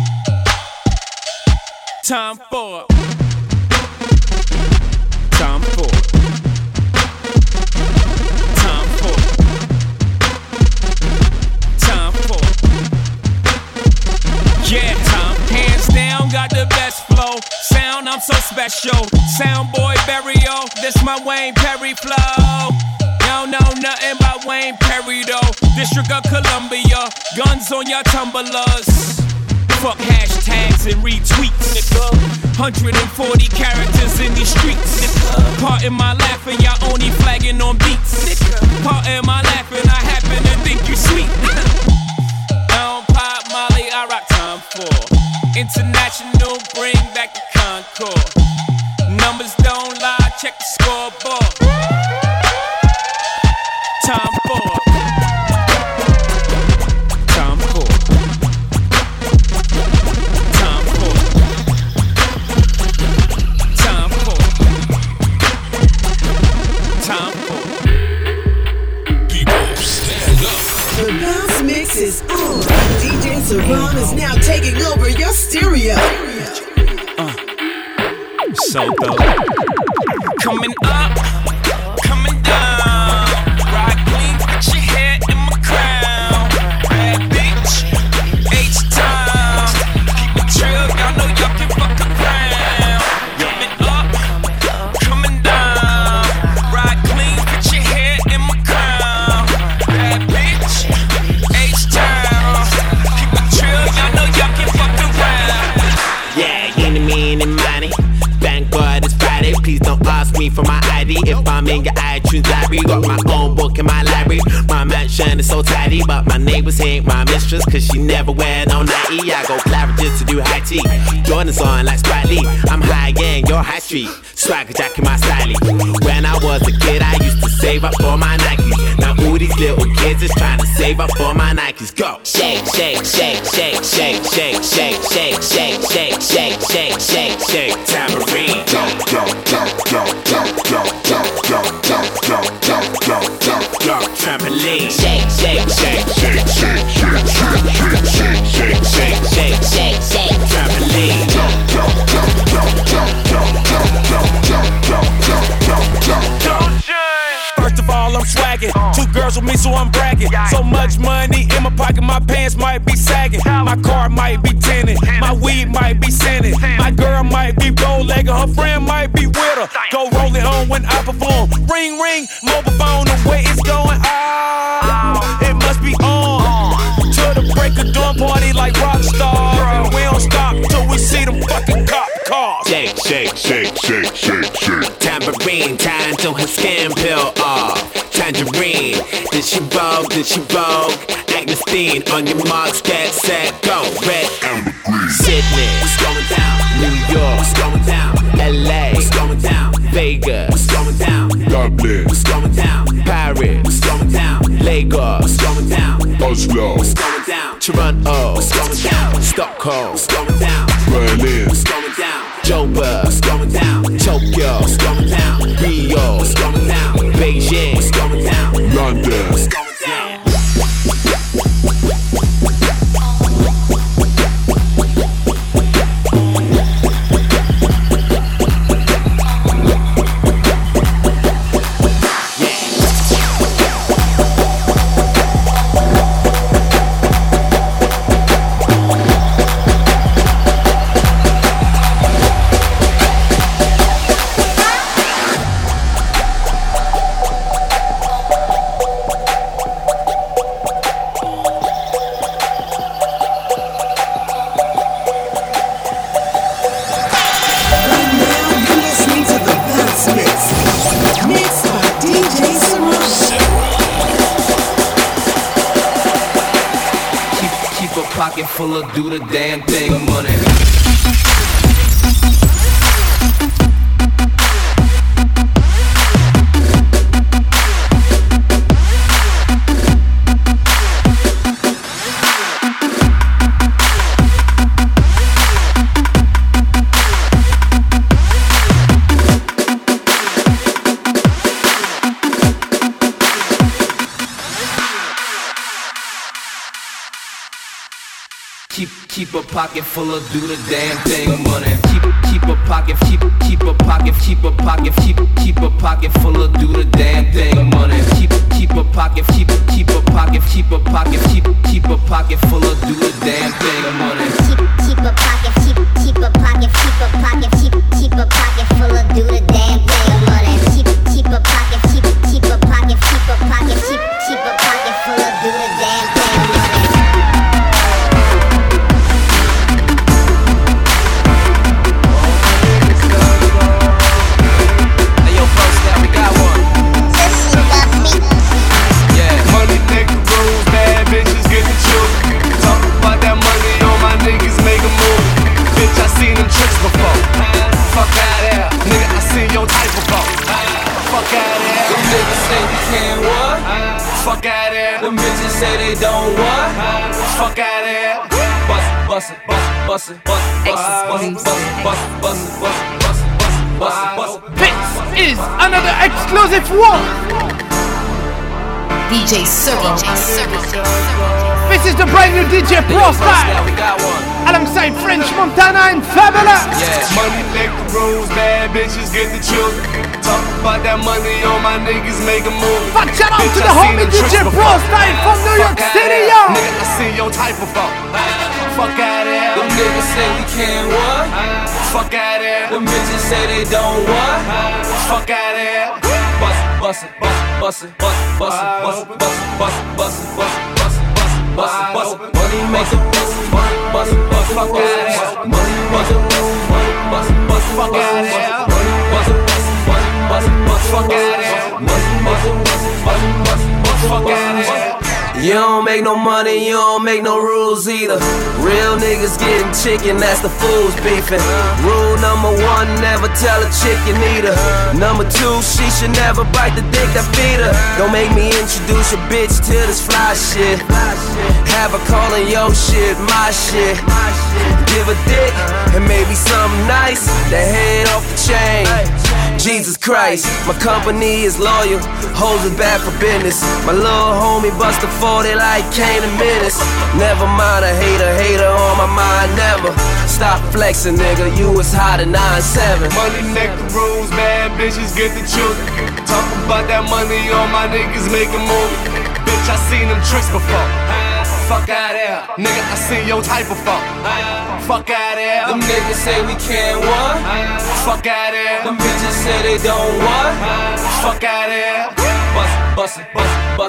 Time for. Time for. Time for. Time for. Yeah, time. Hands down, got the best flow. Sound, I'm so special. Sound boy Barrio, this my Wayne Perry flow. Don't know nothing about Wayne Perry though. District of Columbia, guns on your tumblers. Fuck hashtags and retweets, nigga. 140 characters in these streets, nigga. Pardon my laughing, y'all only flagging on beats, nigga. Pardon my laughing, I happen to think you sweet. I don't pop Molly, I rock time for. International, bring back the Concord. Numbers don't lie, check the scoreboard. Time for. Time for. Time for. Time for. Time for. People stand up. The bounce mix is on. DJ Saram is now taking over your stereo. So dope. Coming up, coming down. Ride clean, put your hair in my crown. Bad bitch, H-Town. Keep it trill, y'all know y'all can fuck around. Coming up, coming down. Ride clean, put your hair in my crown. Bad bitch, H-Town. Keep it trill, y'all know y'all can fuck around. Yeah, any money. Thank God it's Friday. Please don't ask me for my ID. If I'm in your iTunes library, got my own book in my library. My mansion is so tidy, but my neighbors ain't my mistress, cause she never wear no nightie. I go Claridge's to do high tea. Jordan's on like Spike Lee. I'm high end, you're high street. Swagger jack in my style. When I was a kid, I used to save up for my Nikes. Now all these little kids is trying to save up for my Nikes. Go! Shake, shake, shake, shake, shake, shake, shake, shake, shake, shake, shake, shake, shake, shake, tambourine. Trampoline. Shake, shake, shake, shake, shake, shake, shake, shake, shake, shake, shake, shake, trampoline. First of all, I'm swagging. Two girls with me, so I'm bragging. So much money in my pocket, my pants might be sagging. My car might be tinted, my weed might be scented. My girl might be bow-legged, her friend might be with her. Go roll it on when I perform. Ring, ring, mobile phone, the way it's going. Oh, it must be on. To the break of dawn, party like rock stars. We don't stop till we see them fucking cop cars. Shake, shake, shake, shake, shake, shake. Tambourine, time till her skin peel off. Tangerine, did she vogue, did she vogue? Agnesteen, on your marks, get set, go. Red, amber, green. Sydney, what's going down? New York, what's going down? LA, what's going down? Vegas, what's going down? Dublin, what's going down? Paris, what's going down? Lagos, what's going down? Oslo, what's going down? Toronto, what's going down? Stockholm, what's going down? Berlin, what's going down? Joburg, what's going down? Tokyo, what's going down? Rio, what's going down? Beijing, what's going down? London, what's going down? pocket full of do the damn thing money. Keep a pocket full of do the damn thing money. Keep a pocket full of do the damn thing money. Keep a pocket full of do the damn thing money. Keep a pocket full of do the damn thing money. Keep a pocket full of do the damn thing money. Keep a pocket full of do the damn thing money. Fuck out here. Them bitches say they don't what? Fuck out here. Bust it. This is another exclusive one. DJ Serum. This is the brand new DJ Pro Style. Alongside French Montana and Fabulous. Yeah, money make the rules, bad bitches get the children. Talk about that money, all my niggas make a move. But shout out to the homie DJ Pro Style from New York City, yo. Nigga, I see your type of fuck. Fuck out here. Them niggas say we can't what? Fuck out here. Them bitches say they don't what? Fuck out here. Bust it. Money make it bust it. Fuck out here. Money bust it. Fuck out here. Fuck out here. Fuck out here. You don't make no money, you don't make no rules either. Real niggas getting chicken, that's the fools beefing. Rule number one, never tell a chick you need her. Number two, she should never bite the dick that feed her. Don't make me introduce your bitch to this fly shit. Have her calling your shit, my shit. Give a dick and maybe something nice. The head off the chain. Jesus Christ, my company is loyal, holds it bad for business. My little homie bust a 40 like Kane and Menace. Never mind a hater on my mind, never. Stop flexing, nigga, you was hot at 9-7. Money make the rules, bad bitches get the children. Talk about that money, all my niggas make a move. Bitch, I seen them tricks before. Fuck out here, nigga, I see your type of fuck. Fuck out here. Them niggas say we can't what? Fuck out here. Them bitches say they don't what? Fuck out here. Bust it.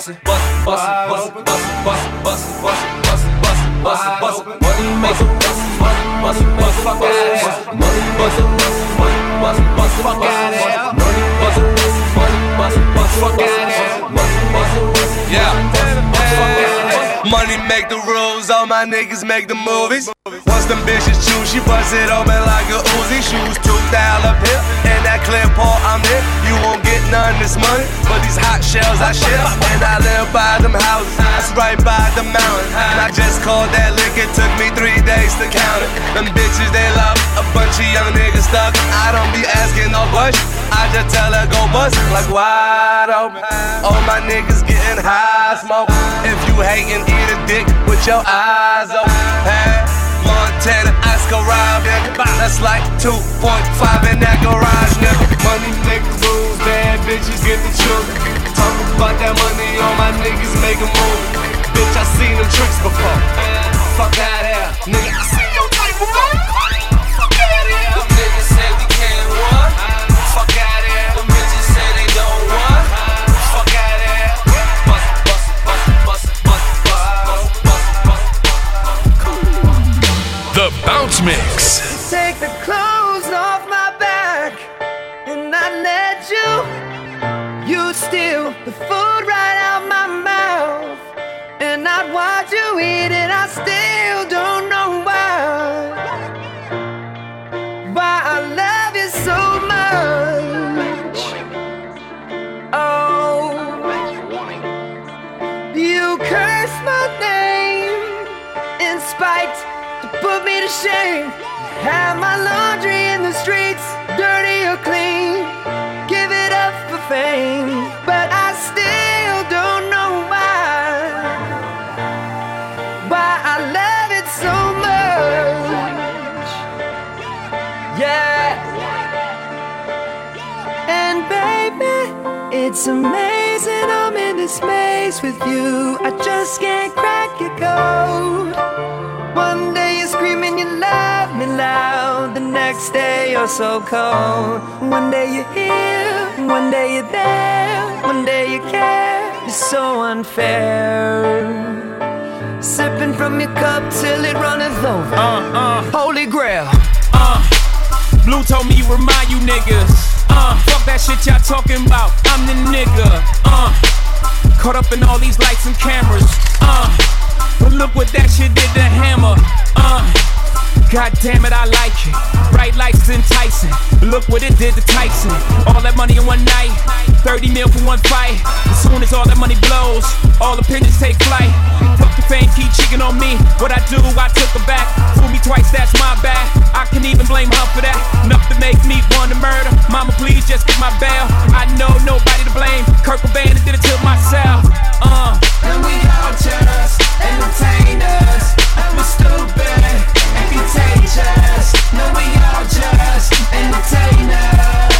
Money make it bust it. Fuck out here. Money bust it. Fuck out here. Money bust it. Fuck out here. Yeah. Money make the rules, all my niggas make the movies. Once them bitches choose, she bust it open like a Uzi. Shoes toothed down up here, and that clear paw I'm in. You won't get none this money, but these hot shells I ship. And I live by them houses, that's right by the mountain. And I just called that lick, it took me 3 days to count it. Them bitches they love a bunch of young niggas stuck. I don't be asking no questions, I just tell her go bust it like wide open. All my niggas getting high smoke. If you hatin', eat a dick with your eyes open. Hey, Montana, Oscar Rob, nigga. That's like 2.5 in that garage, nigga. Money make the rules, bad bitches get the children. Talk about that money, all my niggas make a move. Bitch, I seen them tricks before. Fuck out here, nigga, I seen your type before. Fuck out here. Them niggas say we can't what? Fuck out here. Them bitches say they don't what? Fuck out here. The Bounce Mix. Take the clothes off my back and I let you. You steal the food right out my mouth, and I'd watch you eat it. I still curse my name in spite to put me to shame. Have my laundry in the streets, dirty or clean. Give it up for fame, but I still don't know why I love it so much. Yeah. And baby, it's amazing I'm in this maze with you. I just can't crack your code. One day you're screaming you love me loud, the next day you're so cold. One day you're here, one day you're there, one day you care. You're so unfair. Sipping from your cup till it runneth over. Holy grail. Blue told me remind you niggas. Fuck that shit y'all talking about. I'm the nigga. Caught up in all these lights and cameras. But look what that shit did to Hammer. God damn it, I like it. Bright lights enticing. Look what it did to Tyson. All that money in one night, 30 mil for one fight. As soon as all that money blows, all opinions take flight. Fuck the fame, keep cheating on me. What I do, I took her back. Fool me twice, that's my bad. I can even blame her for that. Enough to make me want to murder. Mama, please just get my bail. I know nobody to blame. Kurt Cobain did it to myself. And we all just entertainers. And we're stupid and contagious. No, we all just entertainers.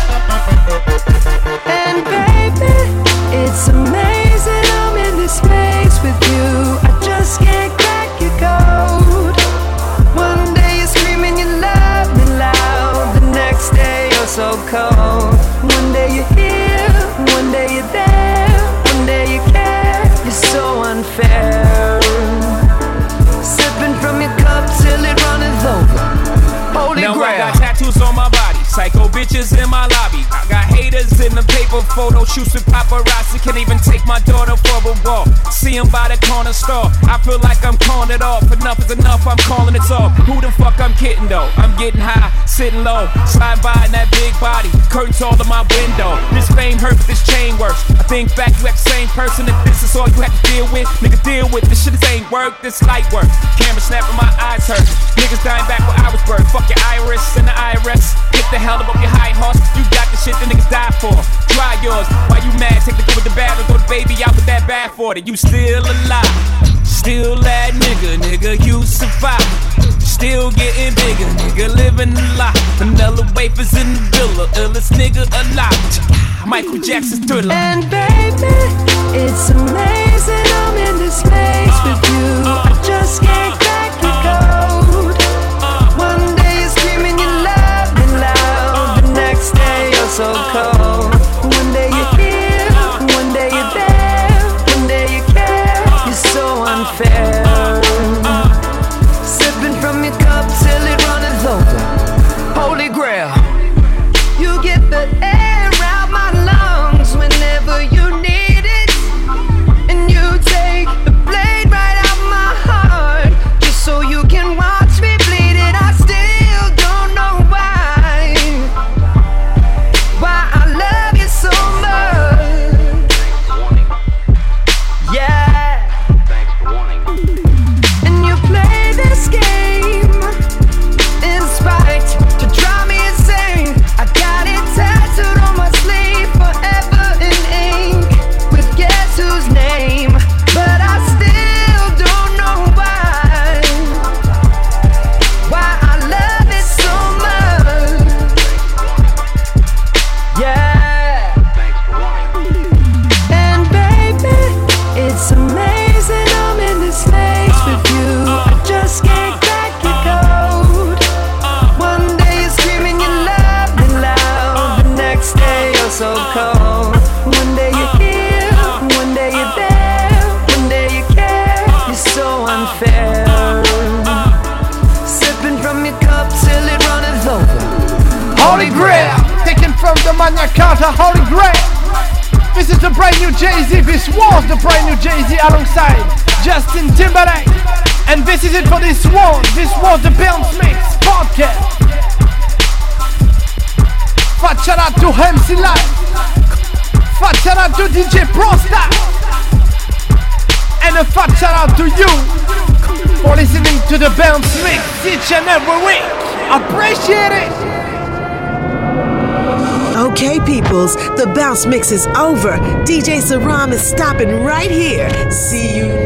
And baby, it's amazing I'm in this space with you. I just can't crack your code. One day you're screaming you love me loud, the next day you're so cold. One day you're here, one day you're there, one day you care. You're so unfair. Sipping from your cup till it runneth over. Holy now grail. I got tattoos on my body, psycho bitches in my lobby. I got haters in the paper photo shoots with paparazzi. Can't even take my daughter for a walk. See him by the corner store. I feel like I'm calling it off. Enough is enough, I'm calling it off. Who the fuck I'm kidding though? I'm getting high, sitting low, slide by in that big body. Curtains all to my window. This fame hurts, this chain works. I think back, you act the same person. If this is all you have to deal with, nigga, deal with this shit. This ain't work, this light work. Camera snapping, my eyes hurt. Niggas dying back where I was birthed. Fuck your iris and the IRS. Get the hell up your high horse. You got the shit the niggas die for. Try yours. Why you mad? Take the good with the bad and throw the baby out with that bad for it. You still alive. Still that nigga, you survive. Still getting bigger, nigga, living a lot. Vanilla wafers in the villa, illest nigga alive. Michael Jackson's Thriller. And baby, it's amazing I'm in this space with you. I just can't crack your code. One day you're screaming you love me loud, the next day you're so cold. One day you're here, one day you're there, one day you care. You're so unfair. Sipping from your cup till it runneth over. Holy grail. You get the air out my lungs whenever you need it, and you take the blade right out my heart just so you can watch me bleed it. I still don't know why I love you so much. Yeah. And you play this game in spite to drive me insane. I got it tattooed on my sleeve forever in ink with guess whose name. But I still don't know why I love it so much. Yeah. And baby, it's amazing I'm in this space with you. I just can't crack your code. One day you're screaming you love me loud, the next day you're so cold. One day you're here, one day you're there, one day you care. You're so unfair. Sipping from your cup till it runneth over. Holy Grail, taken from the Magna Carta, Holy Grail. This is the brand new Jay-Z. This was the brand new Jay-Z alongside Justin Timberlake. And this is it for this one. This was the Bounce Mix podcast. Fat shout out to MC Live. Fat shout out to DJ Prosta. And a a fat shout out to you for listening to the Bounce Mix each and every week. Appreciate it. Okay, peoples, the Bounce Mix is over. DJ Saram is stopping right here. See you